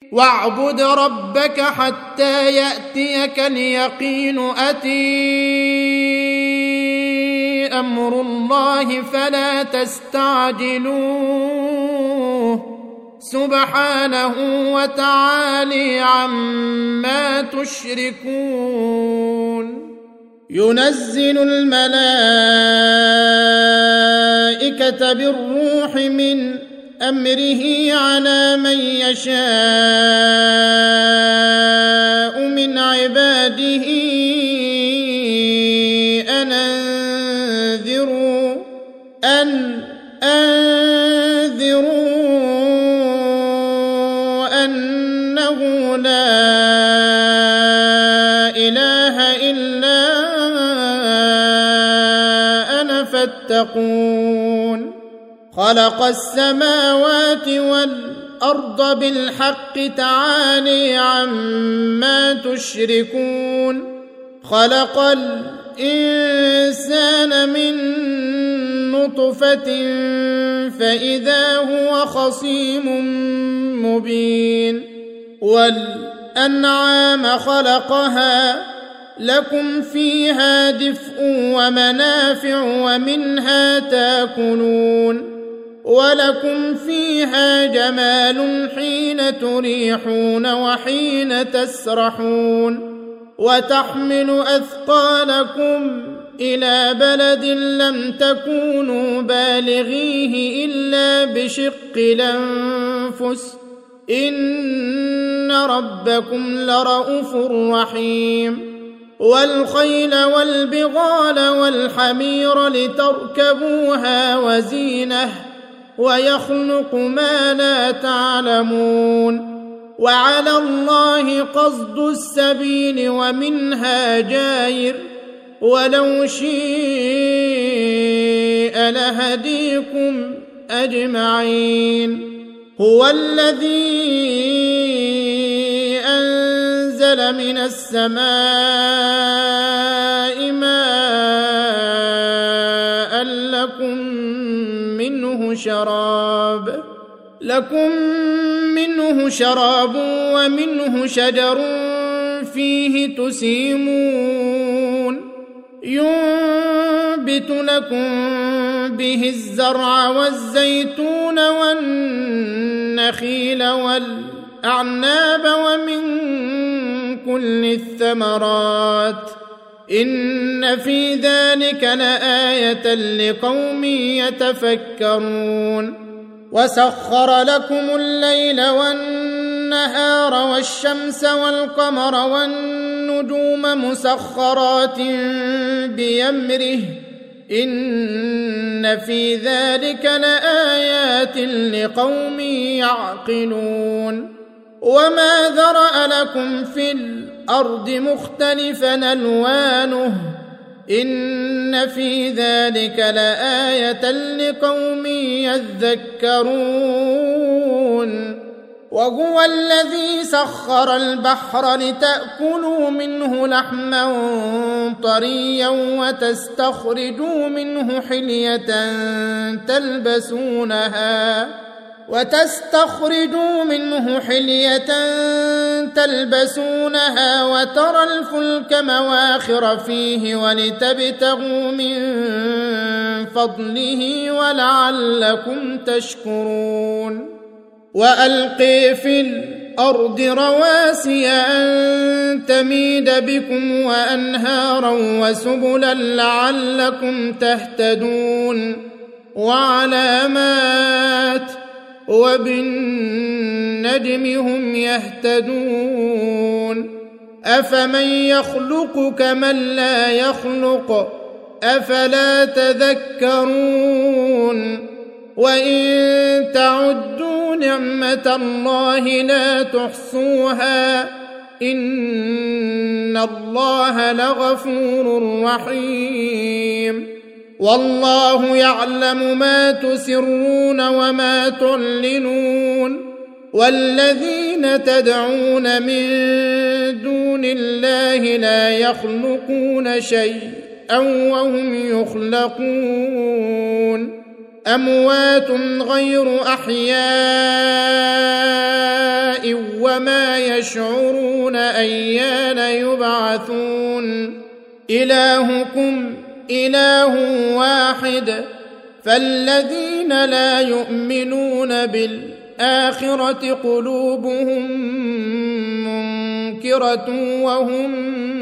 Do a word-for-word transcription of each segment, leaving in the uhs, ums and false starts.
واعبد ربك حتى يأتيك اليقين. أتي أمر الله فلا تستعجلوه سبحانه وتعالى عما تشركون. ينزل الملائكة بالروح من أمره على من يشاء من عباده أن أنذروا أن أنذروا أنه لا إله إلا أنا فاتقون. خلق السماوات والأرض بالحق تعالى عما تشركون. خلق الإنسان من نطفة فإذا هو خصيم مبين. والأنعام خلقها لكم فيها دفء ومنافع ومنها تاكلون ولكم فيها جمال حين تريحون وحين تسرحون وتحمل أثقالكم إلى بلد لم تكونوا بالغيه إلا بشق الأنفس إن ربكم لرؤوف رحيم. والخيل والبغال والحمير لتركبوها وزينة ويخلق ما لا تعلمون. وعلى الله قصد السبيل ومنها جائر ولو شيء لهديكم أجمعين. هو الذي أنزل من السماء ماء لكم منه شراب لكم منه شراب ومنه شجر فيه تسيمون ينبت لكم به الزرع والزيتون والنخيل والأعناب ومن كل الثمرات إن في ذلك لآية لقوم يتفكرون. وسخر لكم الليل والنهار والشمس والقمر والنجوم مسخرات بأمره إن في ذلك لآيات لقوم يعقلون. وما ذرأ لكم في الأرض مختلفا ألوانه إن في ذلك لآية لقوم يذكرون. وهو الذي سخر البحر لتأكلوا منه لحما طريا وتستخرجوا منه حلية تلبسونها وتستخرجوا منه حلية تلبسونها وترى الفلك مواخر فيه ولتبتغوا من فضله ولعلكم تشكرون. وألقي في الأرض رواسي أن تميد بكم وأنهارا وسبلا لعلكم تهتدون. وعلامات وبالنجم هم يهتدون. أفمن يخلق كمن لا يخلق أفلا تذكرون. وإن تعدوا نعمة الله لا تحصوها إن الله لغفور رحيم. والله يعلم ما تسرون وما تعلنون. والذين تدعون من دون الله لا يخلقون شيئا وهم يخلقون. أموات غير أحياء وما يشعرون أيان يبعثون إلهكم إله واحد فالذين لا يؤمنون بالآخرة قلوبهم منكرة وهم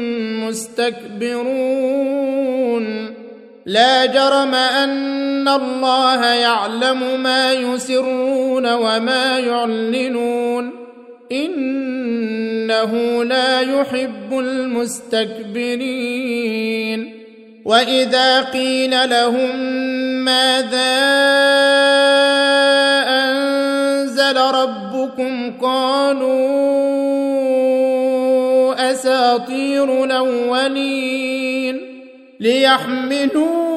مستكبرون لا جرم أن الله يعلم ما يسرون وما يعلنون إنه لا يحب المستكبرين وإذا قيل لهم ماذا أنزل ربكم قالوا أساطير الأولين ليحملوا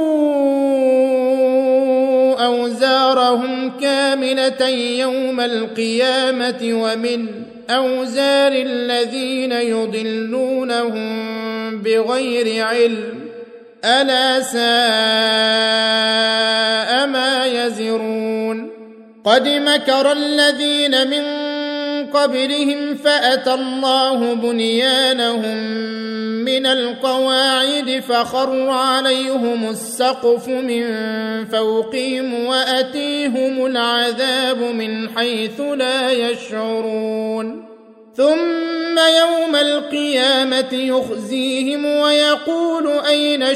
أوزارهم كاملة يوم القيامة ومن أوزار الذين يضلونهم بغير علم ألا ساء ما يزرون قد مكر الذين من قبلهم فأتى الله بنيانهم من القواعد فخر عليهم السقف من فوقهم وأتيهم العذاب من حيث لا يشعرون ثم يوم القيامة يخزيهم ويقول أين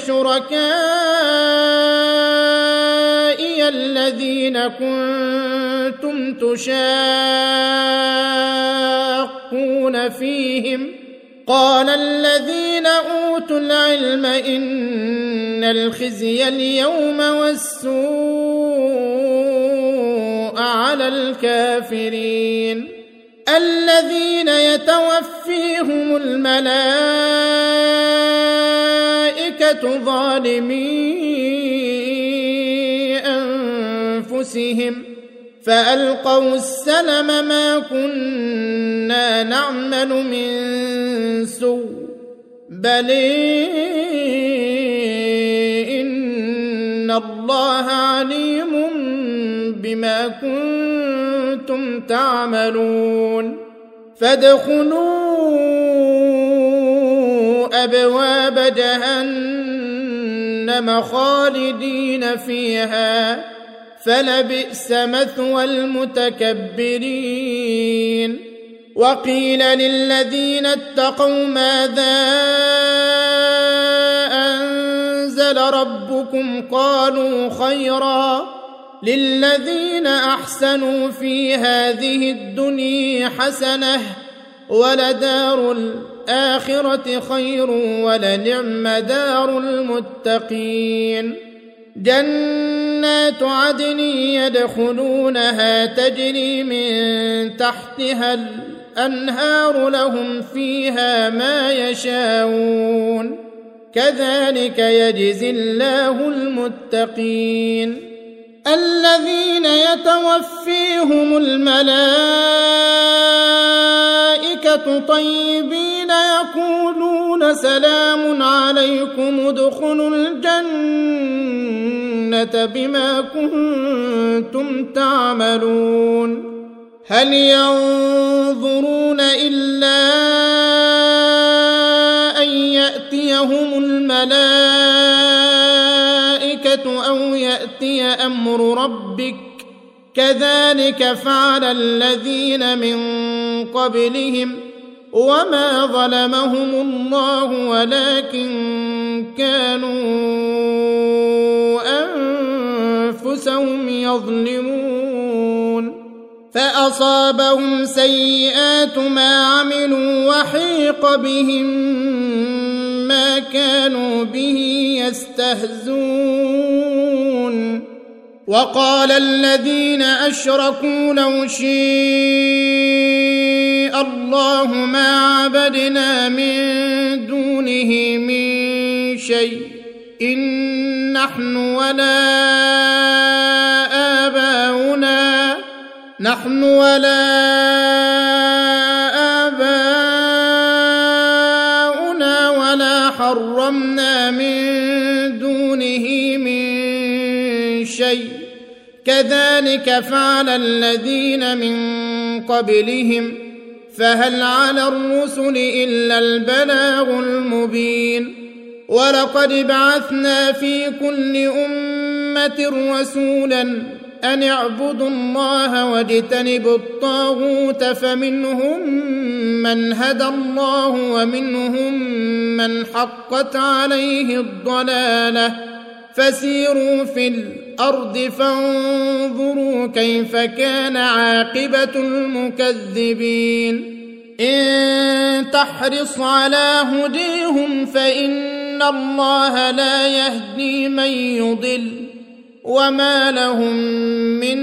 شركائي الذين كنتم تشاقون فيهم قال الذين أوتوا العلم إن الخزي اليوم والسوء على الكافرين الذين يتوفيهم الملائكة ظالمي أنفسهم فألقوا السلم ما كنا نعمل من سوء بل إن الله عليم بما كنتم تعملون فادخلوا أبواب جهنم خالدين فيها فلبئس مثوى المتكبرين وقيل للذين اتقوا ماذا أنزل ربكم قالوا خيرا للذين أحسنوا في هذه الدنيا حسنة ولدار الآخرة خير ولنعم دار المتقين جنات عدن يدخلونها تجري من تحتها الأنهار لهم فيها ما يشاءون كذلك يجزي الله المتقين الذين يتوفيهم الملائكة طيبين يقولون سلام عليكم ادخلوا الجنة بما كنتم تعملون هل ينظرون إلا أن يأتيهم الملائكة أو يأتي أمر ربك كذلك فعل الذين من قبلهم وما ظلمهم الله ولكن كانوا أنفسهم يظلمون فأصابهم سيئات ما عملوا وحيق بهم ما كانوا به يستهزون وقال الذين أشركوا لو شاء الله ما عبدنا من دونه من شيء إن نحن ولا آباؤنا نحن ولا آباؤنا ولا حرمنا من دونه من شيء كذلك فعل الذين من قبلهم فهل على الرسل إلا البلاغ المبين ولقد بعثنا في كل أمة رسولا أن اعبدوا الله واجتنبوا الطاغوت فمنهم من هدى الله ومنهم من حقت عليه الضلالة فسيروا في الأرض فانظروا كيف كان عاقبة المكذبين إن تحرص على هديهم فإن الله لا يهدي من يضل وما لهم من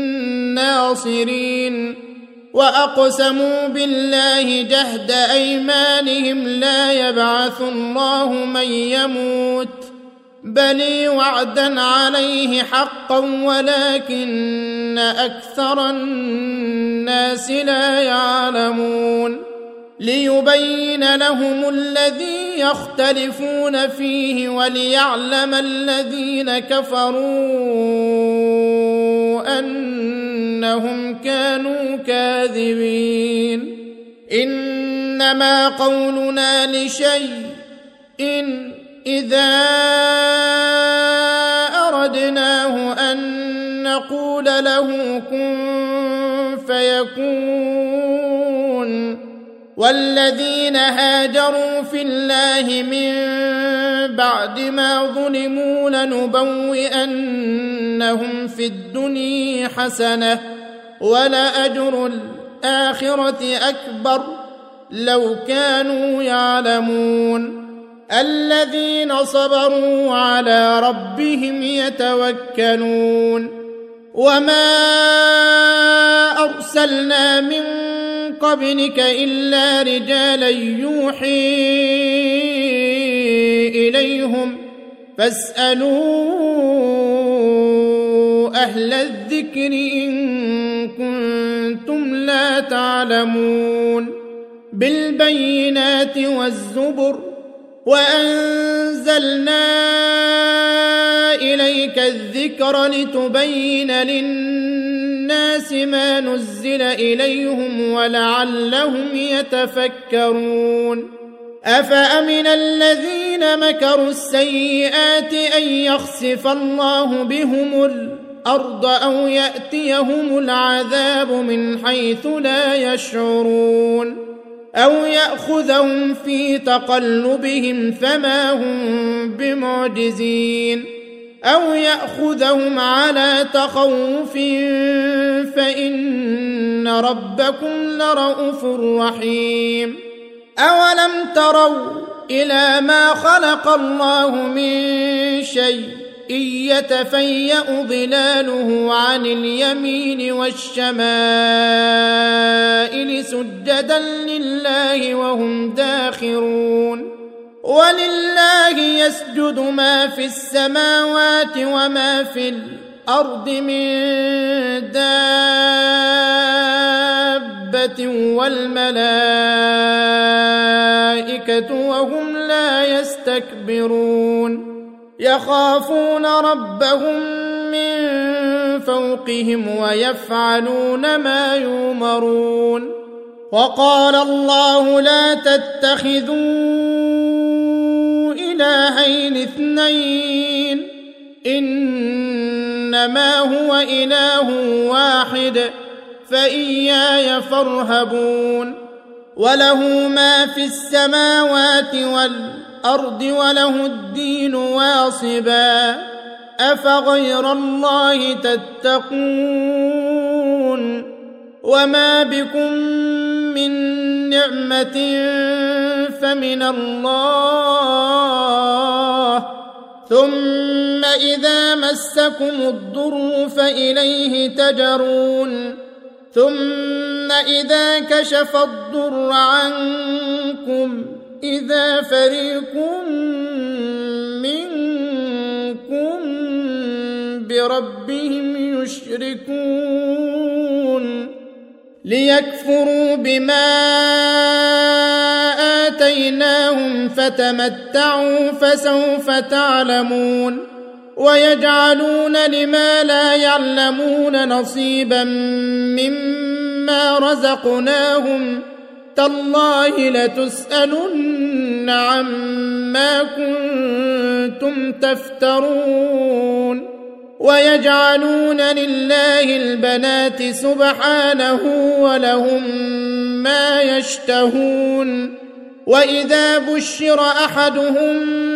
ناصرين وأقسموا بالله جهد أيمانهم لا يبعث الله من يموت بل وعدا عليه حقا ولكن أكثر الناس لا يعلمون ليبين لهم الذي يختلفون فيه وليعلم الذين كفروا أنهم كانوا كاذبين إنما قولنا لشيء إن إذا أردناه أن نقول له كن فيكون والذين هاجروا في الله من بعد ما ظلموا لنبوئنهم في الدنيا حسنة ولأجر الآخرة أكبر لو كانوا يعلمون الذين صبروا على ربهم يتوكلون وما أرسلنا من قبلك إلا رجالا يوحي إليهم فاسألوا أهل الذكر إن كنتم لا تعلمون بالبينات والزبر وأنزلنا إليك الذكر لتبين للناس ما نزل إليهم ولعلهم يتفكرون أفأمن الذين مكروا السيئات أن يخسف الله بهم الأرض أو يأتيهم العذاب من حيث لا يشعرون أو يأخذهم في تقلبهم فما هم بمعجزين أو يأخذهم على تخوف فإن ربكم لرؤوف رحيم أولم تروا إلى ما خلق الله من شيء يتفيأ ظلاله عن اليمين والشمائل سجدا لله وهم داخرون ولله يسجد ما في السماوات وما في الأرض من دابة والملائكة وهم لا يستكبرون يخافون ربهم من فوقهم ويفعلون ما يؤمرون وقال الله لا تتخذوا إلهين اثنين إنما هو إله واحد فإياي فارهبون وله ما في السماوات والأرض وله الدين واصبا أفغير الله تتقون وما بكم من نعمة فمن الله ثم إذا مسكم الضر فإليه تجرون ثم إذا كشف الضر عنكم إذا فريق منكم بربهم يشركون ليكفروا بما آتيناهم فتمتعوا فسوف تعلمون ويجعلون لما لا يعلمون نصيبا مما رزقناهم تالله لتسألن عما كنتم تفترون ويجعلون لله البنات سبحانه ولهم ما يشتهون وإذا بشر أحدهم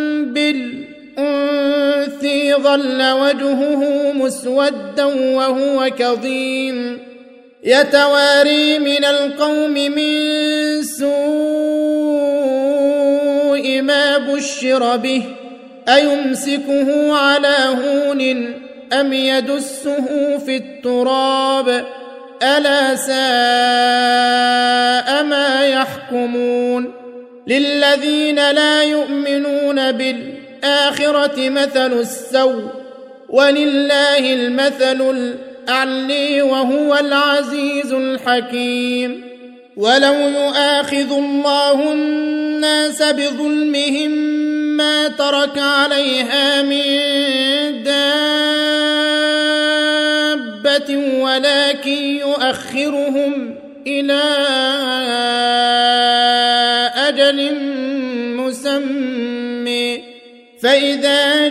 بالأنثى ظل وجهه مسودا وهو كظيم يتواري من القوم من سوء ما بشر به أيمسكه على هون أم يدسه في التراب ألا ساء ما يحكمون للذين لا يؤمنون بالآخرة مثل السوء ولله المثل الأعلى وهو العزيز الحكيم ولو يؤاخذ الله الناس بظلمهم ما ترك عليها من دابة ولكن يؤخرهم إلى أجل مسمى فإذا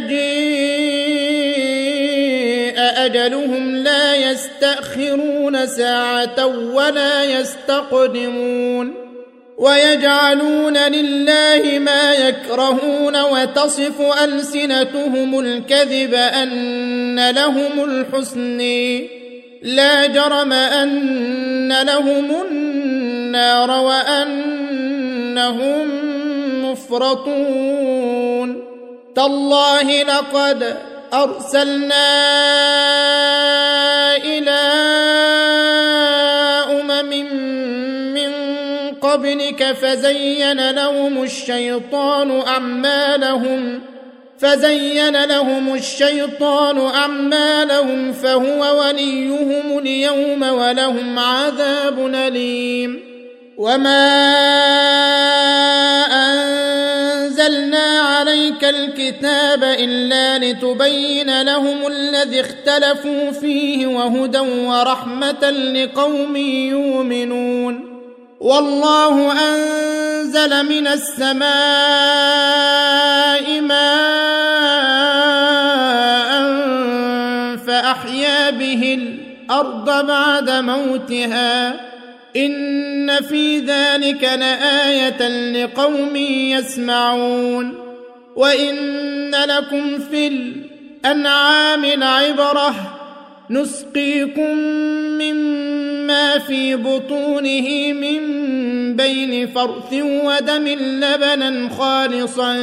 جاء أجلهم لا يستأخرون ساعة ولا يستقدمون ويجعلون لله ما يكرهون وتصف ألسنتهم الكذب أن لهم الحسن لا جرم أن لهم النار وأنهم مفرطون تالله لقد أرسلنا إلى أمم من قبلك فزين لهم الشيطان أعمالهم فزين لهم الشيطان أعمالهم فهو وليهم اليوم ولهم عذاب أليم وما أنزلنا عليك الكتاب إلا لتبين لهم الذي اختلفوا فيه وهدى ورحمة لقوم يؤمنون والله أنزل من السماء ماء فأحيا به الأرض بعد موتها إن في ذلك لآية لقوم يسمعون وإن لكم في الأنعام لعبرة نسقيكم مما في بطونه من بين فرث ودم لبنا خالصا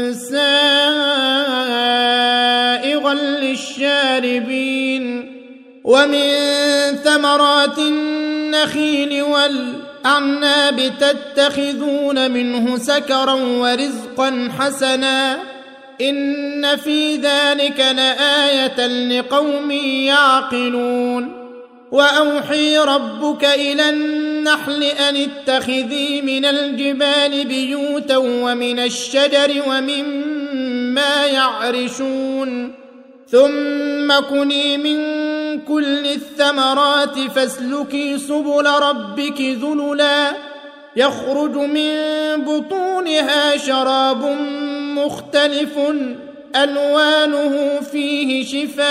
سائغا للشاربين ومن ثمرات النخيل والأعناب تتخذون منه سكرا ورزقا حسنا إن في ذلك لآية لقوم يعقلون وأوحي ربك إلى النحل أن اتخذي من الجبال بيوتا ومن الشجر ومما يعرشون ثم كلي من كل الثمرات فاسلكي سبل ربك ذللا يخرج من بطونها شراب مختلف ألوانه فيه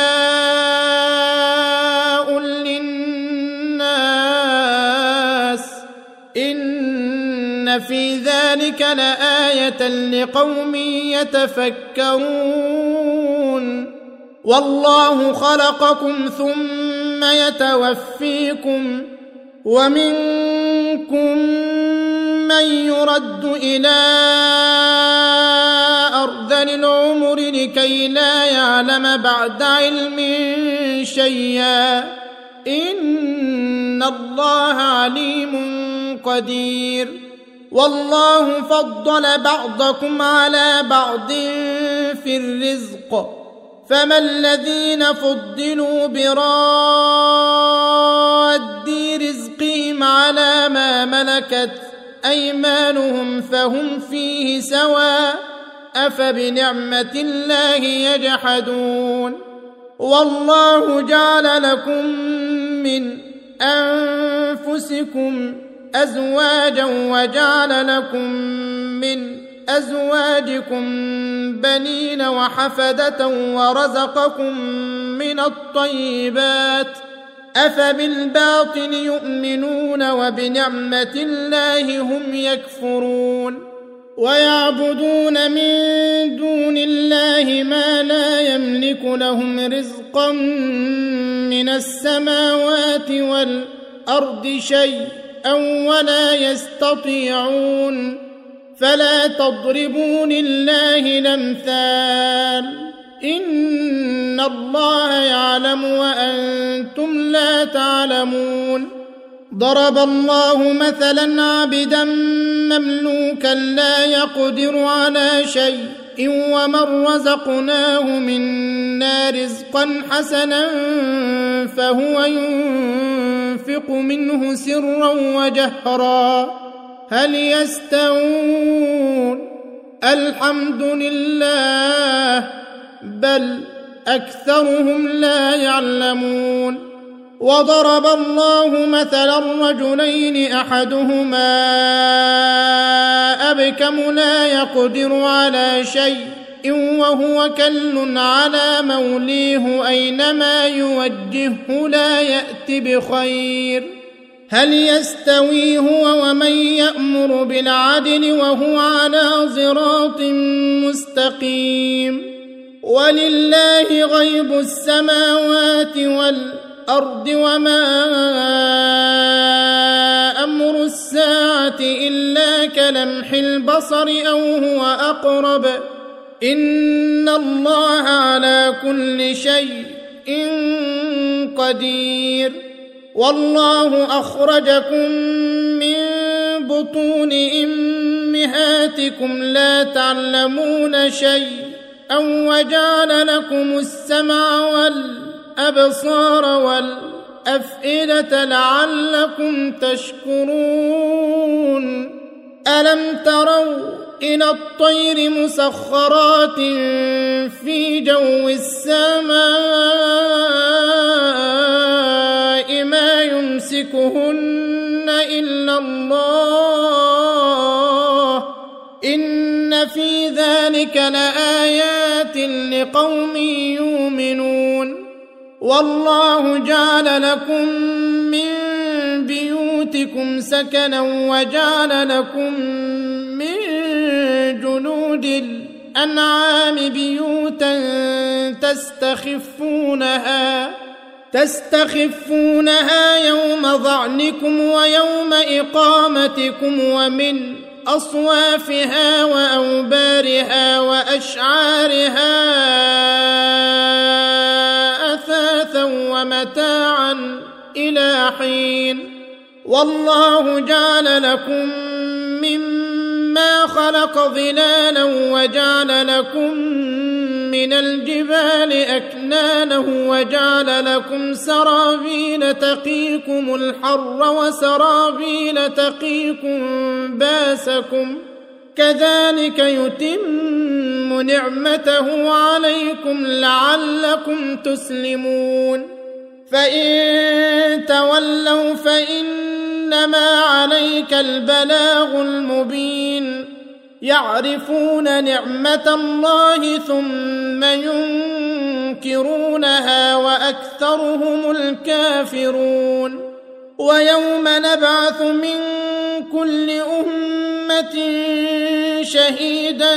شفاء للناس إن في ذلك لآية لقوم يتفكرون والله خلقكم ثم يتوفيكم ومنكم من يرد إلى أرذل العمر لكي لا يعلم بعد علم شيئا إن الله عليم قدير والله فضل بعضكم على بعض في الرزق فما الذين فضلوا براد رزقهم على ما ملكت أيمانهم فهم فيه سواء أفبنعمة الله يجحدون والله جعل لكم من أنفسكم أزواجا وجعل لكم من أزواجكم بنين وحفدة ورزقكم من الطيبات أفبالباطل يؤمنون وبنعمة الله هم يكفرون ويعبدون من دون الله ما لا يملك لهم رزقا من السماوات والأرض شيئا ولا يستطيعون فلا تضربوا لله الأمثال إن الله يعلم وأنتم لا تعلمون ضرب الله مثلا عبدا مملوكا لا يقدر على شيء ومن رزقناه منا رزقا حسنا فهو ينفق منه سرا وجهرا هل يستوون الحمد لله بل أكثرهم لا يعلمون وضرب الله مثلا رجلين أحدهما أبكم لا يقدر على شيء وهو كل على موليه أينما يوجهه لا يأت بخير هل يستوي هو ومن يأمر بالعدل وهو على صراط مستقيم ولله غيب السماوات والأرض وما أمر الساعة إلا كلمح البصر أو هو أقرب إن الله على كل شيء قدير والله أخرجكم من بطون أمهاتكم لا تعلمون شيئا وجعل لكم السمع والأبصار والأفئدة لعلكم تشكرون ألم تروا إلى الطير مسخرات في جو السماء ما يمسكهن إلا الله إن في ذلك لآيات لقوم يؤمنون والله جعل لكم من بيوتكم سكنا وجعل لكم من جلود الأنعام بيوتا تستخفونها تستخفونها يوم ظعنكم ويوم إقامتكم ومن أصوافها وأوبارها وأشعارها أثاثا ومتاعا إلى حين والله جعل لكم مما خلق ظلالا وجعل لكم من الجبال أكنانا وجعل لكم سرابيل تقيكم الحر وسرابيل تقيكم باسكم كذلك يتم نعمته عليكم لعلكم تسلمون فإن تولوا فإنما عليك البلاغ المبين يعرفون نعمة الله ثم ينكرونها وأكثرهم الكافرون ويوم نبعث من كل أمة شهيدا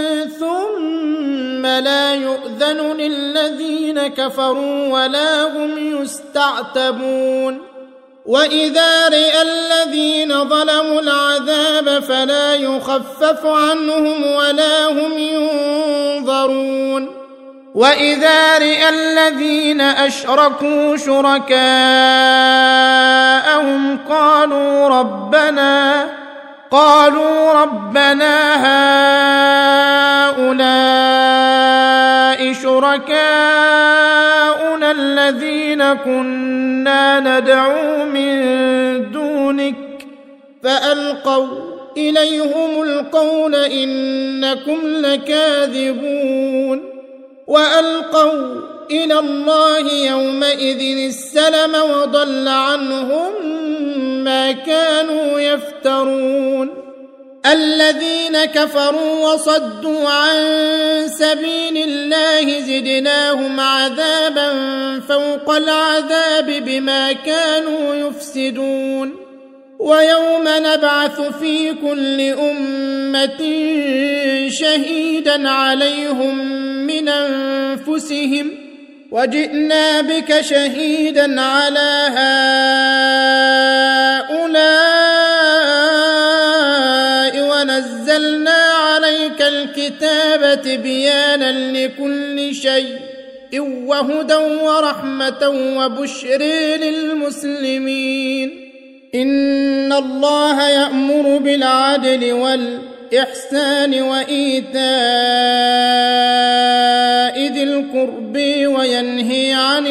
ثم لا يؤذن للذين كفروا ولا هم يستعتبون وإذا رئ الذين ظلموا العذاب فلا يخفف عنهم ولا هم ينظرون وإذا رئ الذين أشركوا شركاءهم قالوا ربنا قالوا ربنا هؤلاء شركاؤنا الذين كنا ندعو من دونك فألقوا إليهم القول إنكم لكاذبون وألقوا إلى الله يومئذ السلم وضل عنهم ما كانوا يفترون الذين كفروا وصدوا عن سبيل الله زدناهم عذابا فوق العذاب بما كانوا يفسدون ويوم نبعث في كل أمة شهيدا عليهم من أنفسهم وجئنا بك شهيدا على هؤلاء ونزلنا عليك الكتاب تبيانا لكل شيء وهدى ورحمة وبشر للمسلمين إن الله يأمر بالعدل والإحسان وإيتاء ذي القرب وينهي عن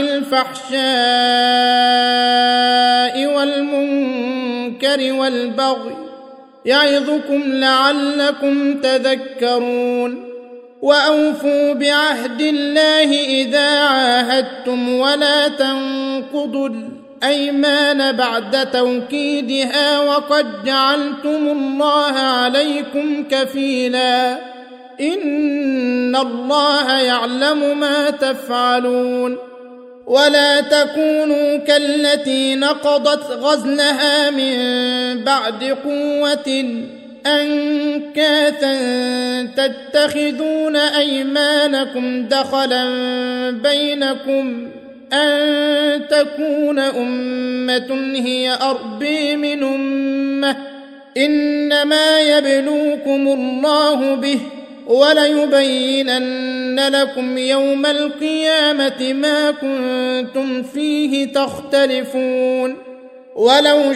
الفحشاء والمنكر والبغي يعظكم لعلكم تذكرون وأوفوا بعهد الله إذا عاهدتم ولا تنقضوا الأيمان بعد توكيدها وقد جعلتم الله عليكم كفيلا إن الله يعلم ما تفعلون ولا تكونوا كالتي نقضت غزلها من بعد قوة أنكاثا تتخذون أيمانكم دخلا بينكم أن تكون أمة هي أربى من أمة إنما يبلوكم الله به وليبينن لكم يوم القيامة ما كنتم فيه تختلفون ولو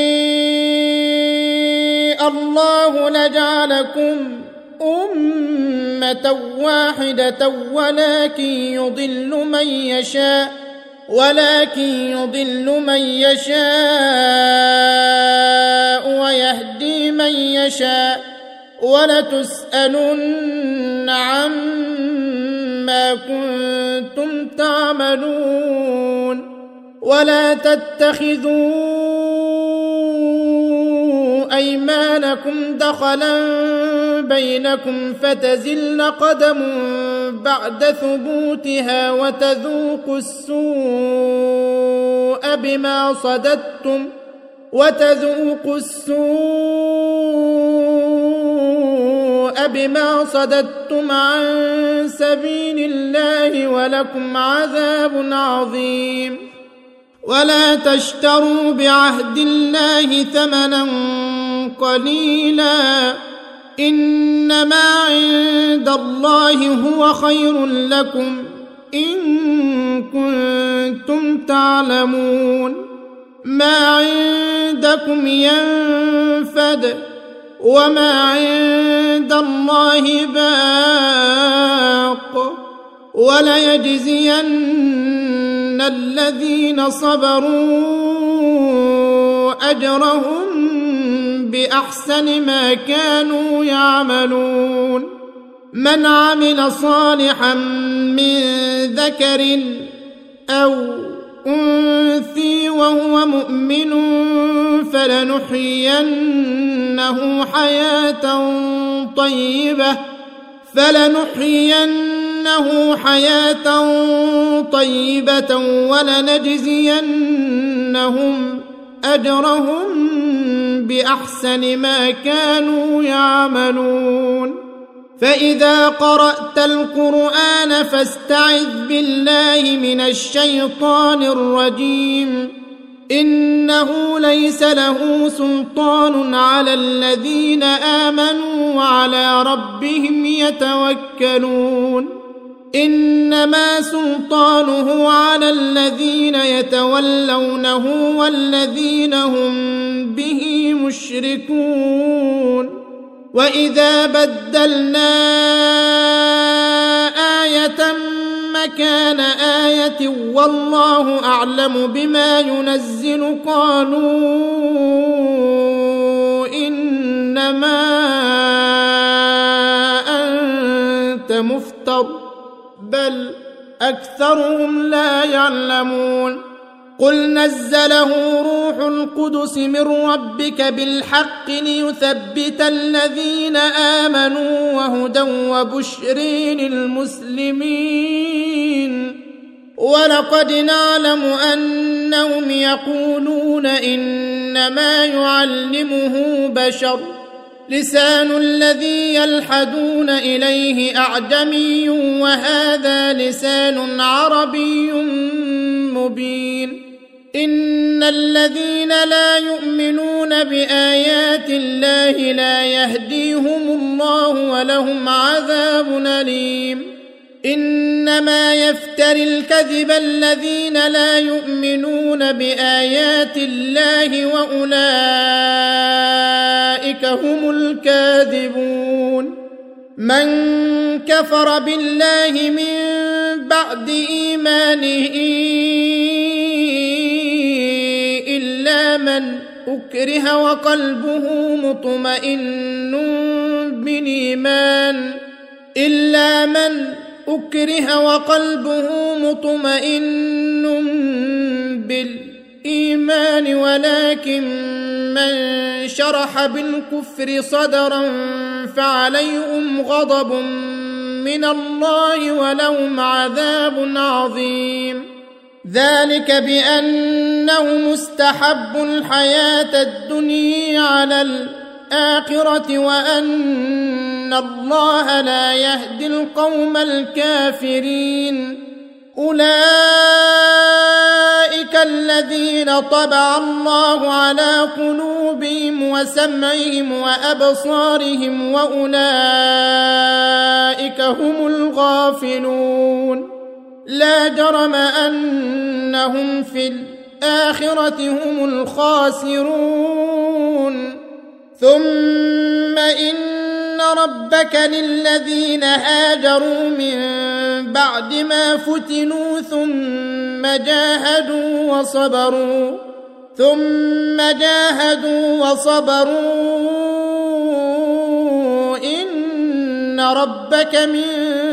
شاء الله لجعلكم أمة واحدة ولكن يضل من يشاء ولكن يضل من يشاء ويهدي من يشاء ولتسألن عما كنتم تعملون ولا تتخذوا أيمانكم دخلا بينكم فتزل قدم بعد ثبوتها وتذوقوا السوء بما صددتم وتذوقوا السوء بما صددتم عن سبيل الله ولكم عذاب عظيم ولا تشتروا بعهد الله ثمنا قليلا إنما عند الله هو خير لكم إن كنتم تعلمون ما عندكم ينفد وما عند الله باق وليجزين الذين صبروا أجرهم بأحسن ما كانوا يعملون من عمل صالحا من ذكر أو أنثى وهو مؤمن فلنحيينه حياة طيبة فلنحيينه حياة طيبة ولنجزينهم أجرهم بأحسن ما كانوا يعملون فإذا قرأت القرآن فاستعذ بالله من الشيطان الرجيم إنه ليس له سلطان على الذين آمنوا وعلى ربهم يتوكلون إنما سلطانه على الذين يتولونه والذين هم به مشركون وإذا بدلنا آية مكان آية والله أعلم بما ينزل قالوا إنما إنما أنت مفتر بل أكثرهم لا يعلمون قل نزله روح القدس من ربك بالحق ليثبت الذين آمنوا وهدى وبشر للمسلمين ولقد نعلم أنهم يقولون إنما يعلمه بشر لسان الذي يلحدون إليه أعجمي وهذا لسان عربي مبين إن الذين لا يؤمنون بآيات الله لا يهديهم الله ولهم عذاب أليم إنما يفتري الكذب الذين لا يؤمنون بآيات الله وأولئك هم الكاذبون من كفر بالله من بعد إيمانه إلا من أكره وقلبه مطمئن بالإيمان إلا من أكره وقلبه مطمئن بالإيمان ولكن من شرح بالكفر صدرا فعليهم غضب من الله ولهم عذاب عظيم ذلك بأنهم استحبوا الحياة الدنيا على الآخرة وأن الله لا يهدي القوم الكافرين أولئك الذين طبع الله على قلوبهم وسمعهم وأبصارهم وأولئك هم الغافلون لا جرم أنهم في الآخرة هم الخاسرون ثم إن ربك للذين هاجروا من بعد ما فتنوا ثم جاهدوا وصبروا ثم جاهدوا وصبروا إن ربك من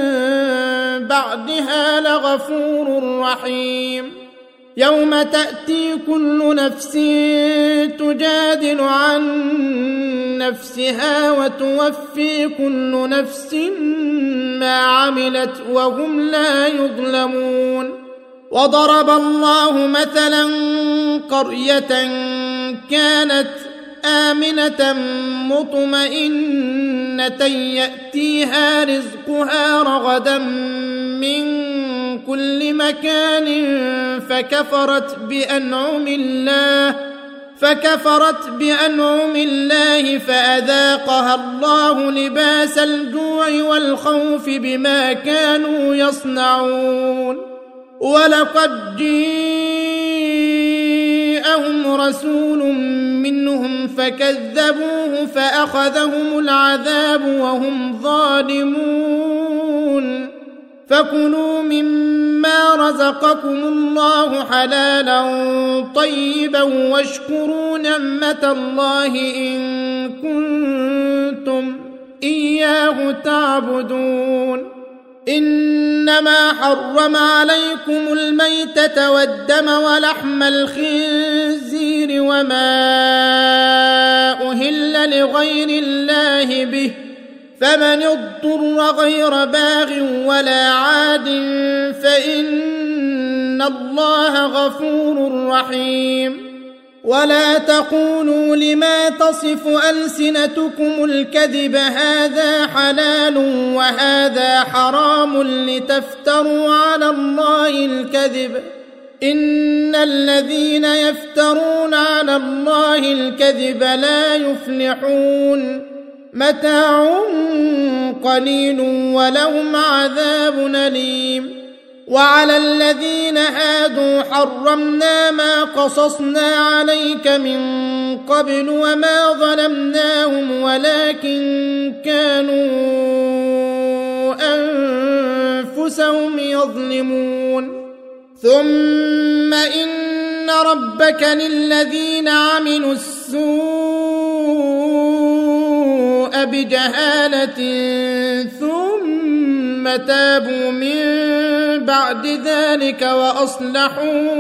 بعدها لغفور رحيم يوم تأتي كل نفس تجادل عن نفسها وتوفي كل نفس ما عملت وهم لا يظلمون وضرب الله مثلا قرية كانت آمنة مطمئنة يأتيها رزقها رغدا من كل مكان فكفرت بأنعم الله فكفرت بأنعم الله فأذاقها الله لباس الجوع والخوف بما كانوا يصنعون ولقد جاءهم رسول منهم فكذبوه فأخذهم العذاب وهم ظالمون فكلوا مما رزقكم الله حلالا طيبا واشكروا نعمة الله إن كنتم إياه تعبدون إنما حرم عليكم الميتة والدم ولحم الخنزير وما أهل لغير الله به فمن اضطر غير باغ ولا عاد فإن الله غفور رحيم ولا تقولوا لما تصف ألسنتكم الكذب هذا حلال وهذا حرام لتفتروا على الله الكذب إن الذين يفترون على الله الكذب لا يفلحون متاع قليل ولهم عذاب أليم وعلى الذين هادوا حرمنا ما قصصنا عليك من قبل وما ظلمناهم ولكن كانوا أنفسهم يظلمون ثم إن ربك للذين عملوا السوء بجهالة ثم تابوا من بعد ذلك وأصلحوا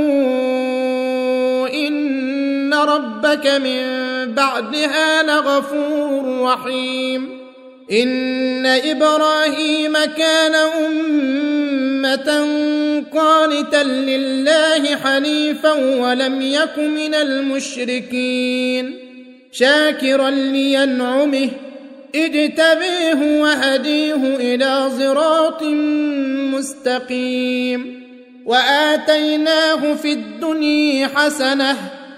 إن ربك من بعدها لغفور رحيم. إن إبراهيم كان أمة قانتا لله حنيفا ولم يك من المشركين شاكرا لينعمه اجتبيه وهديه إلى صراط مستقيم. وآتيناه في الدنيا حسنة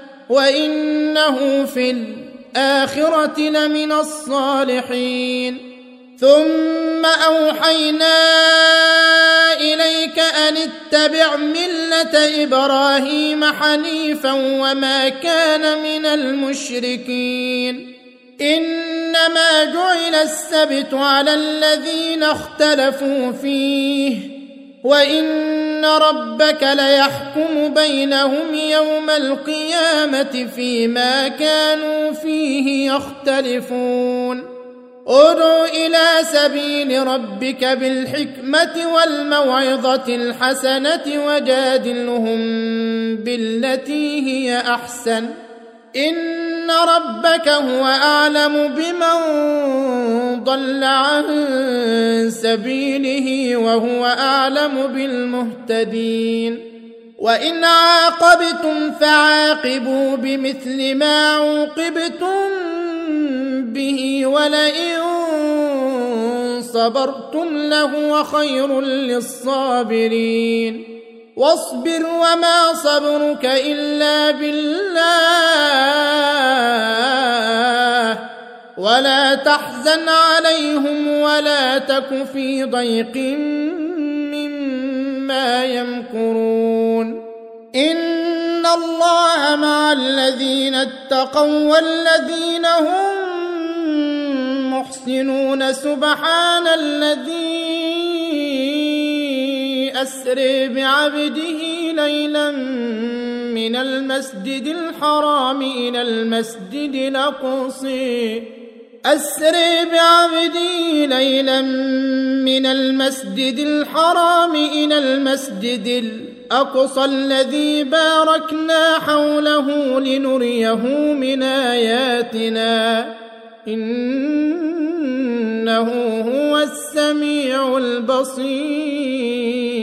وإنه في الآخرة لمن الصالحين. ثم أوحينا إليك أن اتبع ملة إبراهيم حنيفا وما كان من المشركين. إنما جعل السبت على الذين اختلفوا فيه وإن ربك ليحكم بينهم يوم القيامة فيما كانوا فيه يختلفون. ادع إلى سبيل ربك بالحكمة والموعظة الحسنة وجادلهم بالتي هي أحسن إن ربك هو أعلم بمن ضل عن سبيله وهو أعلم بالمهتدين. وإن عاقبتم فعاقبوا بمثل ما عوقبتم به ولئن صبرتم لهو خير للصابرين. واصبر وما صبرك إلا بالله ولا تحزن عليهم ولا تك في ضيق مما يمكرون. إن الله مع الذين اتقوا والذين هم محسنون. سبحان الذي أسري بعبده ليلا من المسجد الحرام إلى المسجد الأقصى أسري بعبدي ليلا من المسجد الحرام إلى المسجد الأقصى الذي باركنا حوله لنريه من آياتنا إنه هو السميع البصير.